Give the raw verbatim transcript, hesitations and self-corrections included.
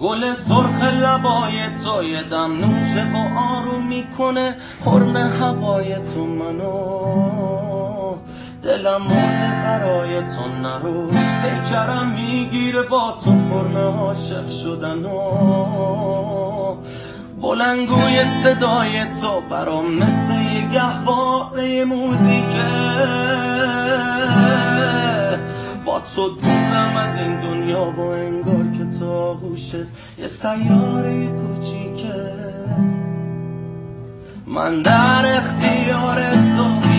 گل سرخ لبای تو یه دم نوشه و آروم میکنه حرم هوای تو منو دلم مرده برای تو نرو پیکرم میگیره با تو فرم عاشق شدن و بلنگوی صدای تو برام مثل یه گهواره موزیکه با تو دورم از این دنیا و انگار که تو آغوشت یه سیاره کوچیکه من در اختیار تو